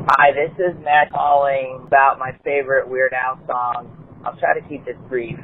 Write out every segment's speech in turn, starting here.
Hi, this is Matt calling about my favorite Weird Al song. I'll try to keep this brief.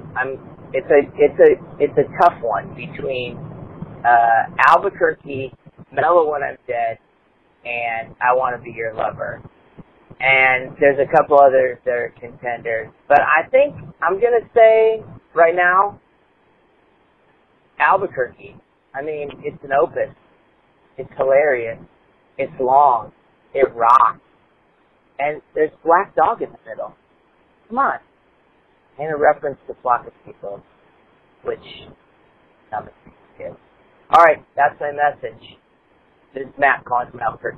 It's a tough one between Albuquerque, Mellow When I'm Dead, and I Want to Be Your Lover. And there's a couple others that are contenders. But I think I'm going to say right now, Albuquerque. I mean, it's an opus. It's hilarious. It's long. It rocks. And there's Black Dog in the middle. Come on. And a reference to Flock of People, which I'm a kid. Alright, that's my message. This is Matt calling from Albuquerque.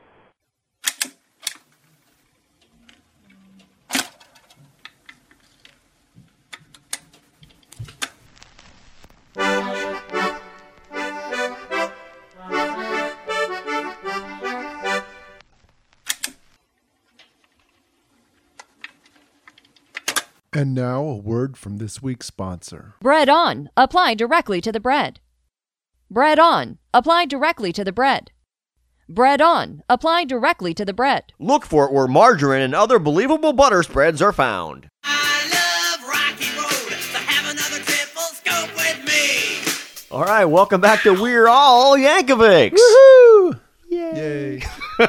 And now a word from this week's sponsor. Bread On. Apply directly to the bread. Bread On. Apply directly to the bread. Bread On. Apply directly to the bread. Look for it where margarine and other believable butter spreads are found. I love Rocky Road, so have another triple scope with me. All right, welcome back to We're All Yankovics. Woohoo! Yay.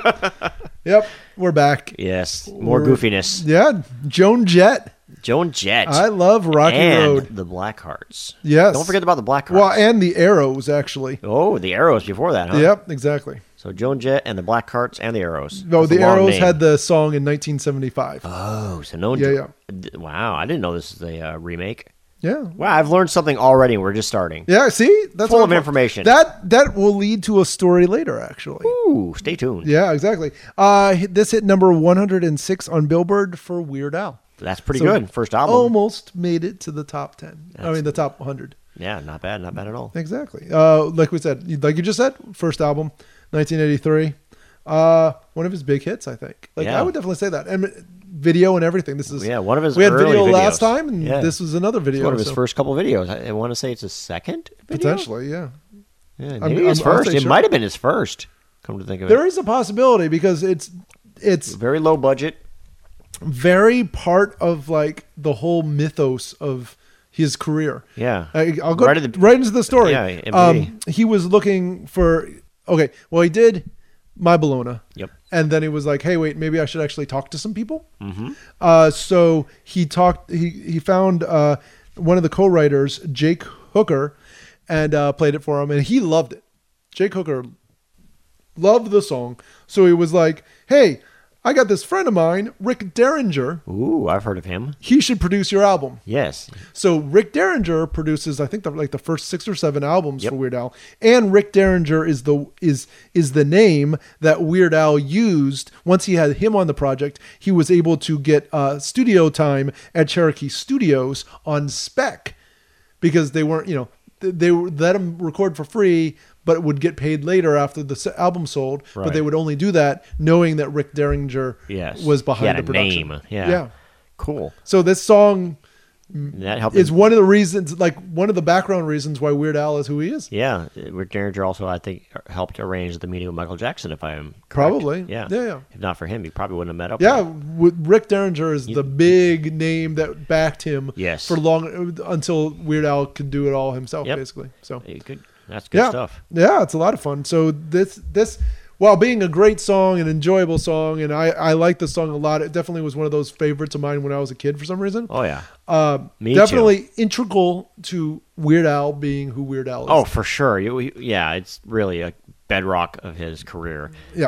Yep, we're back. Yes, more goofiness. Yeah, Joan Jett. Joan Jett. I love Rocky and Road. the Blackhearts. Yes. Don't forget about the Blackhearts. Well, and the Arrows, actually. Oh, the Arrows before that, huh? Yep, exactly. So Joan Jett and the Blackhearts and the Arrows. No, That's a the long Arrows name. had the song in 1975. Oh, so no. Yeah. Wow, I didn't know this is a remake. Yeah. Wow, I've learned something already, and we're just starting. Yeah, see? That's Full what of information. That will lead to a story later, actually. Ooh, stay tuned. Yeah, exactly. This hit number 106 on Billboard for Weird Al. That's pretty So good. First album. Almost made it to the top 10. The top 100. Yeah, not bad at all. Exactly. Like we said, like you just said, first album, 1983. One of his big hits, I think. I would definitely say that. And video and everything. This is one of his We had early video videos. last time, and this was another video. It's one of his first couple videos. I want to say it's his second video? Potentially, yeah. Yeah, maybe his first. It might have been his first, come to think of it. There is a possibility because it's very low budget. Very part of like the whole mythos of his career. Yeah. I'll go right into the story. Yeah, he was looking for, he did My Bologna. Yep. And then he was like, hey, wait, maybe I should actually talk to some people. Mm-hmm. So he found one of the co-writers, Jake Hooker, and played it for him, and he loved it. Jake Hooker loved the song. So he was like, hey, I got this friend of mine, Rick Derringer. Ooh, I've heard of him. He should produce your album. Yes. So Rick Derringer produces, I think, the first 6 or 7 albums for Weird Al, and Rick Derringer is the name that Weird Al used. Once he had him on the project, he was able to get studio time at Cherokee Studios on spec because they weren't, they let him record for free, but would get paid later after the album sold. Right. But they would only do that knowing that Rick Derringer was behind the production. Name. Yeah. Cool. So this song that helped is one of the reasons, one of the background reasons why Weird Al is who he is. Yeah. Rick Derringer also, I think, helped arrange the meeting with Michael Jackson, if I am correct. Probably. Yeah. If not for him, he probably wouldn't have met up. Yeah. Rick Derringer is the big name that backed him for long until Weird Al could do it all himself, basically. So that's good stuff. Yeah, it's a lot of fun. So this while being a great song, an enjoyable song, and I like the song a lot, it definitely was one of those favorites of mine when I was a kid for some reason. Oh, yeah. Me definitely too. Integral to Weird Al being who Weird Al is. Oh, for sure. It's really a bedrock of his career. Yeah.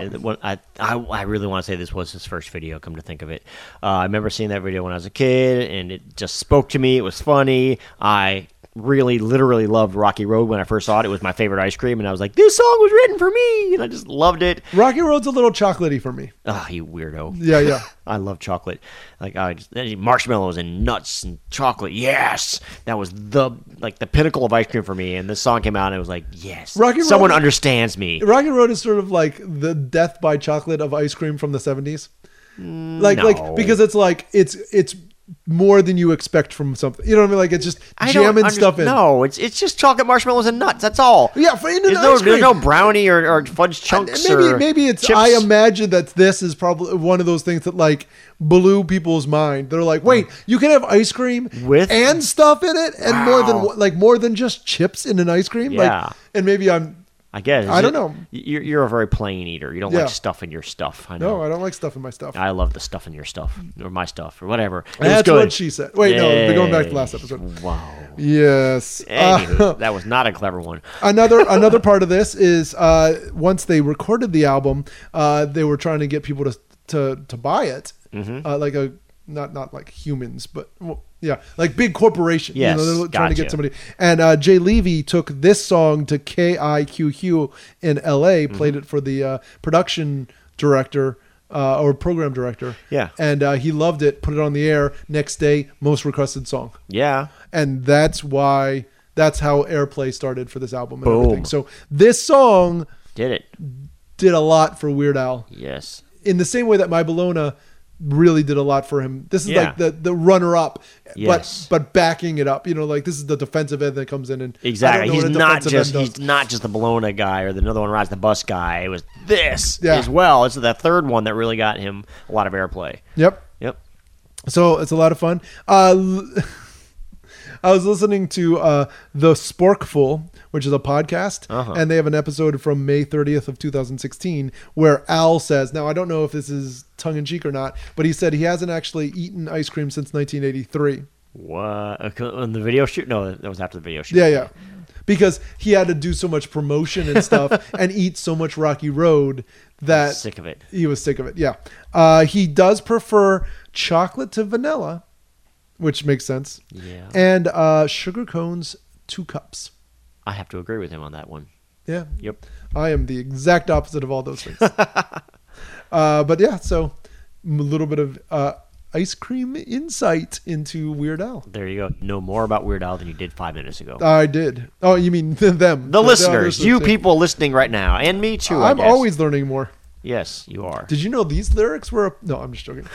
I really want to say this was his first video, come to think of it. I remember seeing that video when I was a kid, and it just spoke to me. It was funny. I really literally loved Rocky Road when I first saw it. It was my favorite ice cream, and I was like, this song was written for me, and I just loved it. Rocky Road's a little chocolatey for me. Oh, you weirdo. Yeah. I love chocolate. Marshmallows and nuts and chocolate. Yes. That was the pinnacle of ice cream for me, and this song came out, and it was like, yes. Someone understands me. Rocky Road is sort of like the death by chocolate of ice cream from the 70s. No. Because it's more than you expect from something. You know what I mean? Like it's just I don't jamming stuff in. No, it's just chocolate marshmallows and nuts. That's all. Yeah, for in an There's ice cream. there's no brownie or fudge chunks or Maybe it's. chips. I imagine that this is probably one of those things that like blew people's mind. They're like, wait, you can have ice cream With- and stuff in it, and more than just chips in an ice cream. Yeah. Like, and maybe I guess. I don't know. You're a very plain eater. You don't Yeah. like stuff in your stuff. I know. no, I don't like stuff in my stuff. I love the stuff in your stuff or my stuff or whatever. It was That's good. what she said. Wait, no, they're going back to Yay. last episode. Wow. Yes. Anywho, that was not a clever one. Another part of this is once they recorded the album, they were trying to get people to buy it, like a not like humans, but yeah, like big corporations. Yes, they're trying to get gotcha. somebody. And Jay Levy took this song to KIQQ in LA, played it for the production director. Or program director. Yeah. And he loved it, put it on the air. Next day, most requested song. Yeah. And that's how airplay started for this album and Boom. everything. So this song Did it. did a lot for Weird Al. Yes. In the same way that My Bologna really did a lot for him. This is Yeah. like the runner up, Yes. but backing it up. Like this is the defensive end that comes in and Exactly. I don't know He's what a not defensive end just the Bologna guy or the another one rides the bus guy. It was this Yeah. as well. It's the third one that really got him a lot of airplay. Yep. Yep. So it's a lot of fun. I was listening to The Sporkful, which is a podcast, and they have an episode from May 30th of 2016 where Al says, now I don't know if this is tongue-in-cheek or not, but he said he hasn't actually eaten ice cream since 1983. What? On the video shoot? No, that was after the video shoot. Yeah. Because he had to do so much promotion and stuff and eat so much Rocky Road that Sick of it. he was sick of it. Yeah. He does prefer chocolate to vanilla, which makes sense. Yeah. And sugar cones, 2 cups. I have to agree with him on that one. Yeah. Yep. I am the exact opposite of all those things. But yeah, so a little bit of ice cream insight into Weird Al. There you go. Know more about Weird Al than you did 5 minutes ago. I did. Oh, you mean them? The listeners, you yeah. people listening right now, and me too. I I'm guess. always learning more. Yes, you are. Did you know these lyrics were? No, I'm just joking.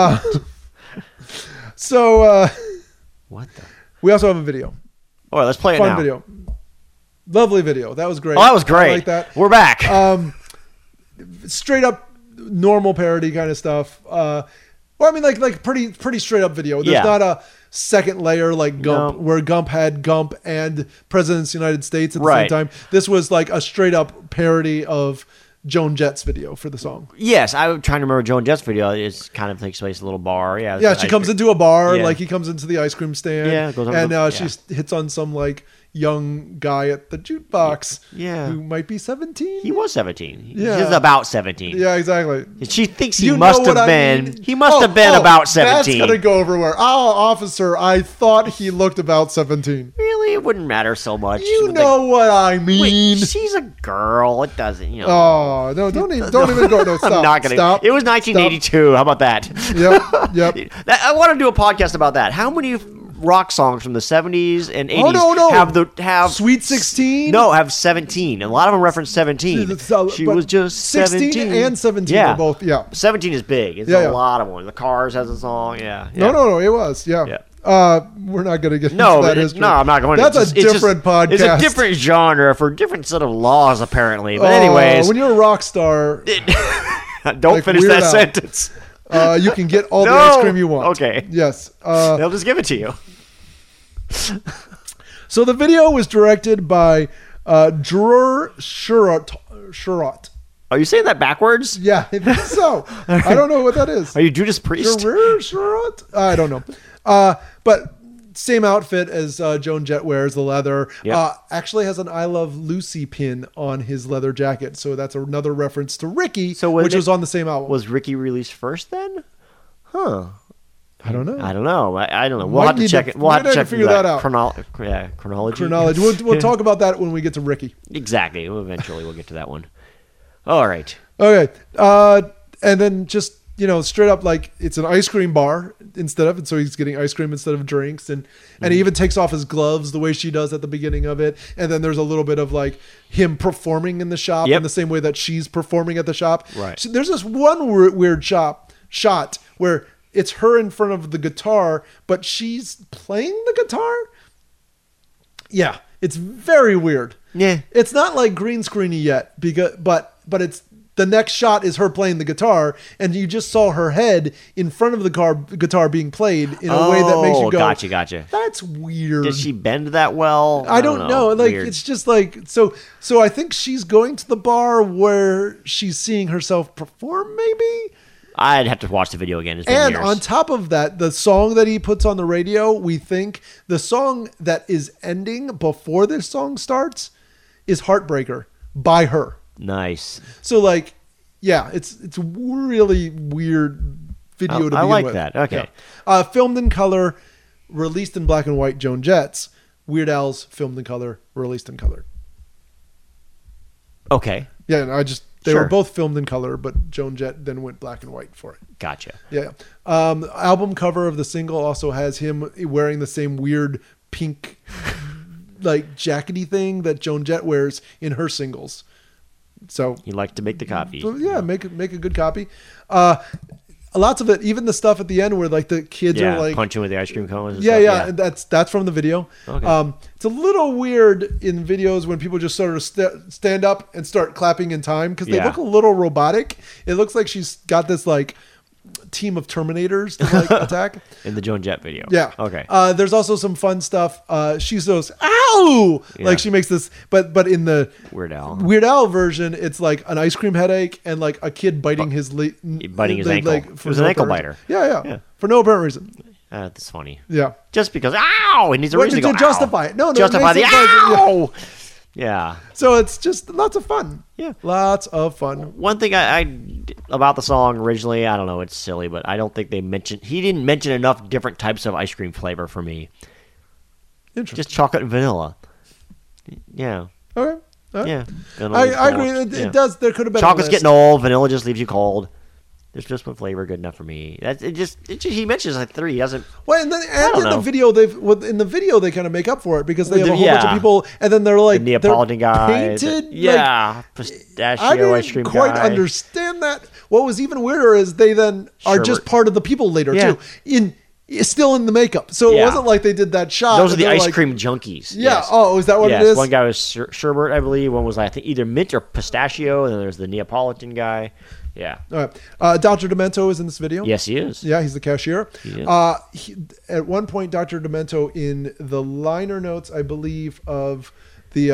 So What the? we also have a video. All right, let's play it Fun now. video. Lovely video. That was great. Oh, that was great. I like that. We're back. Straight up normal parody kind of stuff. Well, I mean, like pretty straight up video. There's Yeah. not a second layer like Gump, No. where Gump had Gump and Presidents of the United States at the Right. same time. This was like a straight up parody of Joan Jett's video for the song. Yes, I'm trying to remember Joan Jett's video. It kind of takes place in a little bar. Yeah, Yeah, she comes into a bar, Yeah. like he comes into the ice cream stand, Yeah, goes over and the- she hits on some like young guy at the jukebox, Yeah. who might be 17. He was 17. Yeah. He's about 17. Yeah, exactly. She thinks he You must know have what I been. mean? He must have been about 17. That's gonna go everywhere. Oh, officer, I thought he looked about 17. Really, it wouldn't matter so much. You With know what I mean? Wait, she's a girl. It doesn't, you know. Oh no! Don't even go. No, stop. I'm not gonna. Stop. It was 1982. How about that? Yep. I want to do a podcast about that. How many rock songs from the 70s and 80s Oh, no. have Sweet 16? No, have 17. A lot of them reference 17. She But was just 16 17 and 17 Yeah, are both. Yeah. 17 is big. It's Yeah. a lot of them. The Cars has a song. Yeah. No. It was. Yeah. Yeah. We're not gonna get No, into that but history. no, I'm not going. That's It's a just- different podcast. It's a different genre for different set of laws, apparently. But anyways, when you're a rock star, don't like finish Weird that Al. sentence. you can get all the No. ice cream you want. Okay. Yes. They'll just give it to you. So the video was directed by Dror Sherratt. Are you saying that backwards? Yeah, I think so. I don't know what that is. Are you Judas Priest? Dror Sherratt? I don't know. But same outfit as Joan Jett wears, the leather. Yep. Actually has an I Love Lucy pin on his leather jacket. So that's another reference to Ricky, So which was on the same album. Was Ricky released first then? Huh. I don't know. I don't know. I don't know. We'll Might have to need check to- it. We'll might have to need to check figure that out. Chronology. Chronology. We'll talk about that when we get to Ricky. Exactly. Eventually, we'll get to that one. All right. Okay. And then just, straight up like it's an ice cream bar instead of, and so he's getting ice cream instead of drinks. And he even takes off his gloves the way she does at the beginning of it. And then there's a little bit of like him performing in the shop Yep. in the same way that she's performing at the shop. Right. So there's this one weird shot where it's her in front of the guitar, but she's playing the guitar. Yeah, it's very weird. Yeah. It's not like green screeny yet, but it's the next shot is her playing the guitar, and you just saw her head in front of the guitar being played in a way that makes you go, gotcha. That's weird. Did she bend that well? I don't know. Like, Weird. it's just like, so I think she's going to the bar where she's seeing herself perform, maybe? I'd have to watch the video again. It's been And years. on top of that, the song that he puts on the radio, we think the song that is ending before this song starts is Heartbreaker by her. Nice. So, like, yeah, it's a really weird video to begin I like with. that. Okay. Yeah. Filmed in color, released in black and white, Joan Jett's. Weird Al's filmed in color, released in color. Okay. Yeah, and they Sure. were both filmed in color, but Joan Jett then went black and white for it. Gotcha. Yeah. Album cover of the single also has him wearing the same weird pink, like, jackety thing that Joan Jett wears in her singles. So You like to make the copy. So, yeah, make a good copy. Lots of it, even the stuff at the end where like the kids are like punching with the ice cream cones. And yeah, stuff. and that's from the video. Okay. It's a little weird in videos when people just sort of stand up and start clapping in time because they Yeah. look a little robotic. It looks like she's got this like team of Terminators to like attack. In the Joan Jett video. Yeah. Okay. There's also some fun stuff. She goes, "Ow!" Yeah. Like she makes this, but in the Weird Al. Weird Al version, it's like an ice cream headache and like a kid biting his biting his ankle. It was an ankle biter. Yeah. For no apparent reason. That's funny. Yeah. Just because, ow! It needs a What, reason to to go, justify ow. it. No, it Justify the makes it fun. ow! Yeah. So it's just lots of fun. Yeah. Lots of fun. One thing I about the song originally, I don't know, it's silly, but I don't think he didn't mention enough different types of ice cream flavor for me. Interesting. Just chocolate and vanilla. Yeah. Okay. Yeah. I agree. It does. There could have been Chocolate's a list. getting old. Vanilla just leaves you cold. There's just one flavor good enough for me. He mentions like 3. He doesn't. Well, and in know. the video they kind of make up for it because they have a whole bunch of Yeah. people, and then they're like The Neapolitan they're guy. painted. Yeah. like, Pistachio I didn't ice cream quite guy. understand that. What was even weirder is they then are just Sherbet. part of the people later Yeah. too. Still in the makeup, so it Yeah. wasn't like they did that shot. Those are and the they're ice like- cream junkies. Yeah. Yes. Oh, is that what yes. it is? One guy was sherbet, I believe. One was I think either mint or pistachio, and then there's the Neapolitan guy. Yeah. All right. Dr. Demento is in this video. Yes, he is. Yeah, he's the cashier. He is. At one point, Dr. Demento in the liner notes, I believe, of the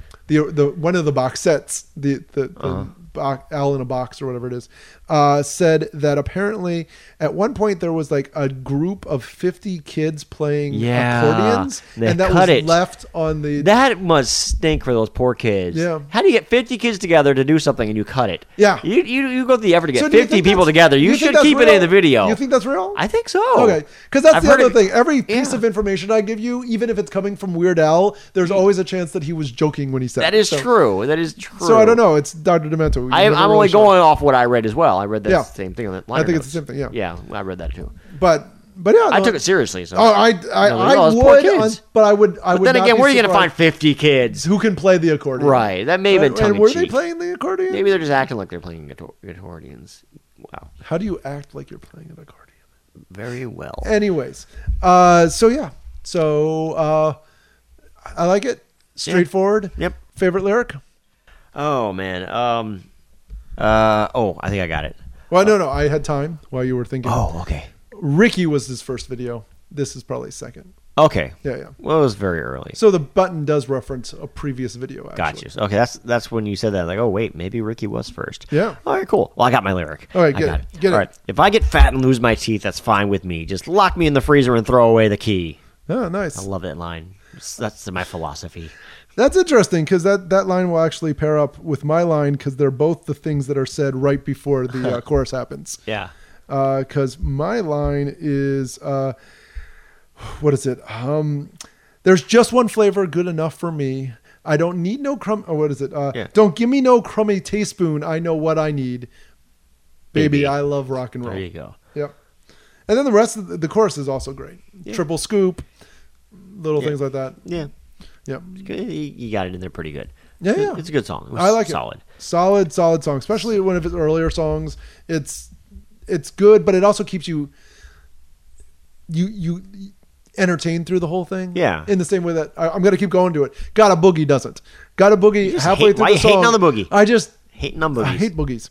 one of the box sets, the Al in a box or whatever it is, said that apparently at one point there was like a group of 50 kids playing accordions, They and that cut was it. left on the. That must stink for those poor kids. Yeah. How do you get 50 kids together to do something and you cut it? Yeah. You go through the effort to get So do you 50 think people that's- together. You think should that's keep it real? in the video. You think that's real? I think so. Okay, because that's I've the heard other it- thing. Every piece Yeah. of information I give you, even if it's coming from Weird Al, there's always a chance that he was joking when he said That it. is true. That is true. So I don't know. It's Dr. Demento. I'm only going off what I read as well. I read that Yeah. same thing on that. I think it's the same thing, yeah. Yeah, I read that too. But yeah, I no, took it seriously. So. Oh, I those poor would, kids. but I would. But then again, where are you going to find 50 kids? who can play the accordion? Right. That may have been And tongue in were they cheek. playing the accordion? Maybe they're just acting like they're playing accordions. Wow. How do you act like you're playing an accordion? Very well. Anyways, so yeah, I like it. Straightforward. Yep. Favorite lyric? Oh man. I think I got it. Well, no, I had time while you were thinking. Oh, okay. Ricky was his first video. This is probably second. Okay. Yeah. Well, it was very early. So the button does reference a previous video. Actually. Gotcha. Okay, that's when you said that. Like, oh wait, maybe Ricky was first. Yeah. All right, cool. Well, I got my lyric. All right, I get got it. it. Get All it. right. If I get fat and lose my teeth, that's fine with me. Just lock me in the freezer and throw away the key. Oh, nice. I love that line. That's my philosophy. That's interesting because that line will actually pair up with my line because they're both the things that are said right before the chorus happens. Yeah. Because my line is, what is it? There's just one flavor good enough for me. I don't need no crumb. Or what is it? Yeah. Don't give me no crummy teaspoon. I know what I need. Baby, Baby. I love rock and roll. There you go. Yep. And then the rest of the chorus is also great. Yeah. Triple scoop, little Yeah. things like that. Yeah. Yep. It's good. You got it in there pretty good. Yeah. It's a good song. It was I like solid. it. Solid song, especially one of his earlier songs. It's good, but it also keeps you you entertain through the whole thing. Yeah. In the same way that I'm going to keep going to it. Got a Boogie doesn't. Got a Boogie halfway through why the you song. hating on the Boogie? I just Hating on boogies. I hate boogies.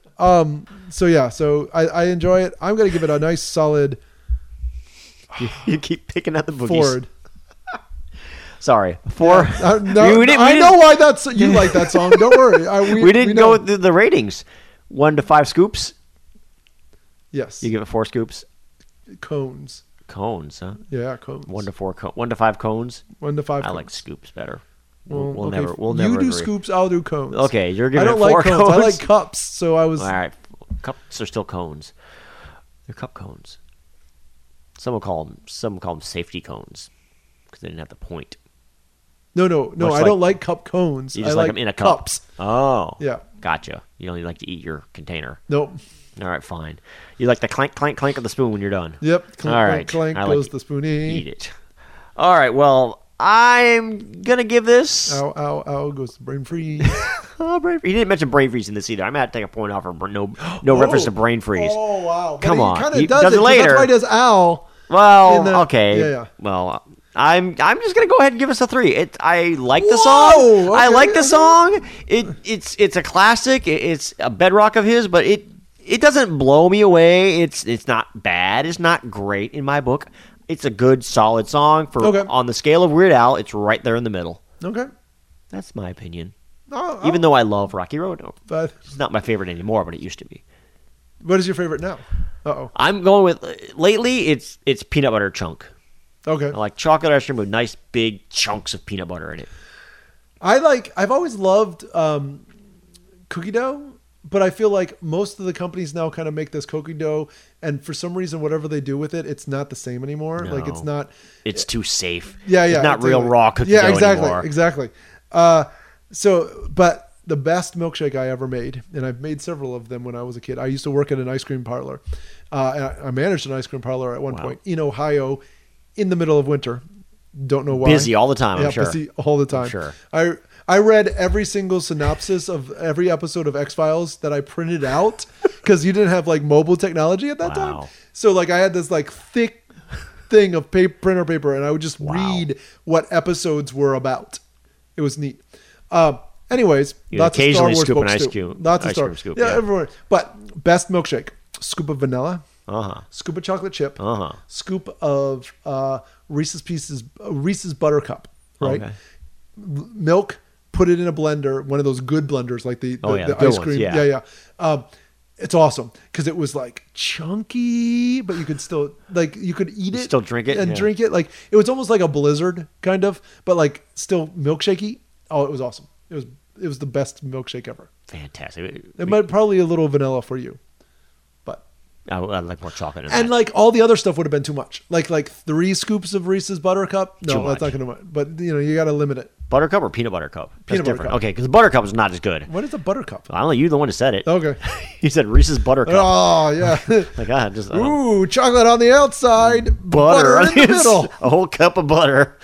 So I enjoy it. I'm going to give it a nice solid You keep picking at the boogies. Ford. Sorry. 4. No, I know why that's you like that song. Don't worry. We didn't go with the ratings. 1 to 5 scoops. Yes. You give it 4 scoops. Cones. Cones, huh? Yeah, cones. 1 to 5 cones. 1 to 5. I cones. like scoops better. Well, We'll okay. never You do agree. scoops. I'll do cones. Okay, you're I giving don't it 4 like cones. cones. I like cups. So I was. All right, cups are still cones. They're cup cones. Some call them safety cones because they didn't have the point. No. Much I don't like cup cones. You just I like them in a cup. cups. Oh, Yeah. Gotcha. You only like to eat your container. Nope. All right, fine. You like the clank, clank, clank of the spoon when you're done. Yep. Clank, All clank, right. clank I like goes it. the spoony. Eat it. All right. Well, I'm gonna give this. Ow, ow, ow goes the brain freeze. Oh, brain freeze. He didn't mention brain freeze in this either. I'm gonna have to take a point off for no reference to brain freeze. Oh wow! Come on. He kind He of does does it it 'cause later. That's why he does owl. Well, in the- okay. yeah. Well, I'm just gonna go ahead and give us a 3. I like the Whoa, song. I okay, like the okay. song. It's a classic. It's a bedrock of his, but it doesn't blow me away. It's not bad. It's not great in my book. It's a good, solid song for Okay. on the scale of Weird Al. It's right there in the middle. Okay. That's my opinion. Oh, Even though I love Rocky Road, but it's not my favorite anymore, but it used to be. what is your favorite now? Uh-oh. I'm going with lately. It's peanut butter chunk. Okay. I like chocolate ice cream with nice big chunks of peanut butter in it. I've always loved cookie dough, but I feel like most of the companies now kind of make this cookie dough, and for some reason, whatever they do with it, it's not the same anymore. No. Like it's not. It's too safe. Yeah. It's not real exactly. raw cookie Yeah, dough exactly, anymore. exactly. But the best milkshake I ever made, and I've made several of them when I was a kid. I used to work at an ice cream parlor. And I managed an ice cream parlor at one Wow. point in Ohio, in the middle of winter. Don't know why. Busy all the time, I'm sure. Busy all the time. I'm sure. I read every single synopsis of every episode of X-Files that I printed out because you didn't have like mobile technology at that time. Wow. So like I had this like thick thing of printer paper, and I would just read what episodes were about. It was neat. Anyways, You'd lots of Star occasionally Wars scoop an books ice too. cube- Lots of ice Star cream scoop, yeah, yeah. everyone. But best milkshake: scoop of vanilla, Uh-huh. scoop of chocolate chip, Uh-huh. scoop of Reese's Buttercup, right? Okay. Milk, put it in a blender, one of those good blenders, like the good ice ones, cream. yeah. It's awesome because it was like chunky, but you could still like you could eat it, still drink it, and yeah. drink it. Like it was almost like a Blizzard kind of, but like still milkshakey. Oh, it was awesome. It was the best milkshake ever. Fantastic. It might probably a little vanilla for you, but I'd like more chocolate in and that. like all the other stuff would have been too much. Like 3 scoops of Reese's Buttercup. No, Too that's not much. going to. But you got to limit it. Buttercup or peanut butter cup? That's Peanut butter different. cup. Okay, because the buttercup is not as good. What is a Buttercup? I don't know. You're the one who said it. Okay. You said Reese's buttercup. Oh yeah. Like, just Ooh, chocolate on the outside, butter in the It's middle. A whole cup of butter.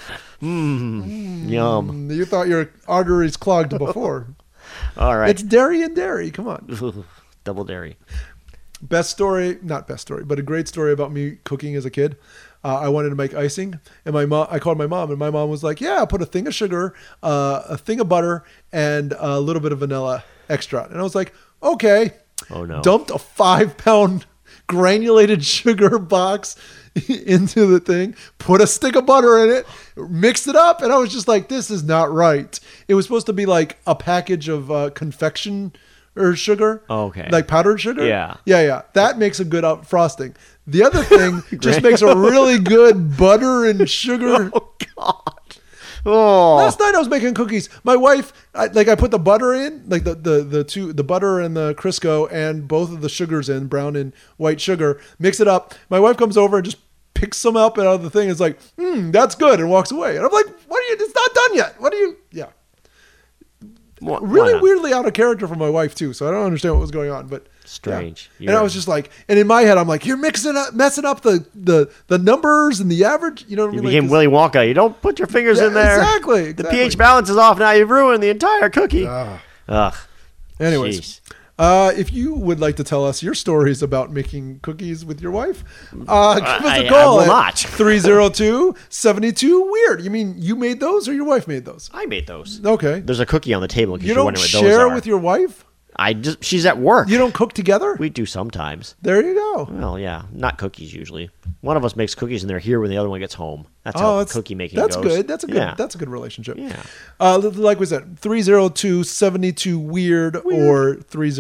Yum. You thought your arteries clogged before. All right. It's dairy and dairy. Come on. Double dairy. Best story, not best story, but a great story about me cooking as a kid. I wanted to make icing, and I called my mom, and my mom was like, "Yeah, put a thing of sugar, a thing of butter, and a little bit of vanilla extra." And I was like, "Okay." Oh, no. Dumped a 5-pound granulated sugar box into the thing, put a stick of butter in it, mixed it up, and I was just like, "This is not right." It was supposed to be like a package of confection or sugar. Okay. Like powdered sugar. Yeah. Yeah. That makes a good frosting. The other thing just makes a really good butter and sugar. Oh, God. Oh. Last night I was making cookies. My wife, I put the butter in, like the butter and the Crisco and both of the sugars in, brown and white sugar, mix it up. My wife comes over and just picks some up out of the thing. It's like, that's good, and walks away. And I'm like, it's not done yet. What are you? Yeah. Why Really not? weirdly out of character for my wife too, so I don't understand what was going on. But Strange. yeah. And I was just like, and in my head, I'm like, you're messing up the numbers and the average. You know what I You mean? became Like, Willy Wonka. You don't put your fingers in there. Exactly. The pH balance is off now. You've ruined the entire cookie. Ah. Ugh. Anyways, Jeez. If you would like to tell us your stories about making cookies with your wife, give us a I call will at not. 302-72-WEIRD. You mean you made those or your wife made those? I made those. Okay. There's a cookie on the table. In case You you're don't wondering what those share are. with your wife? She's at work. You don't cook together? We do sometimes. There you go. Well, yeah, not cookies usually. One of us makes cookies and they're here when the other one gets home. That's how cookie making that's goes. good. That's a good. Yeah. That's a good relationship. Yeah. Like we said, 302-72-WEIRD or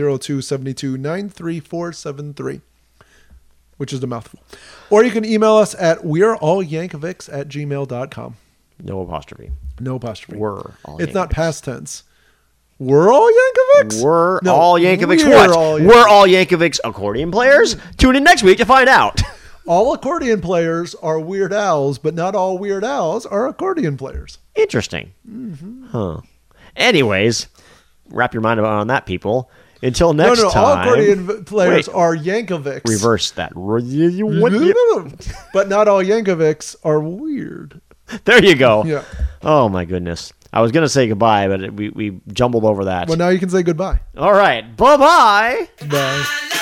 302-72-93473, which is a mouthful. Or you can email us at weareallyankovics@gmail.com. No apostrophe. No apostrophe. We're all It's not Yankovics. past tense. We're all Yankovics? We're No, all Yankovics. we're What? all We're all Yankovics accordion players? Tune in next week to find out. All accordion players are Weird Owls, but not all Weird Owls are accordion players. Interesting. Mm-hmm. Huh. Anyways, wrap your mind on that, people. Until next all time. accordion players Wait. are Yankovics. Reverse that. But not all Yankovics are weird. There you go. Yeah. Oh, my goodness. I was going to say goodbye, but we jumbled over that. Well, now you can say goodbye. All right. Bye-bye. Bye. I love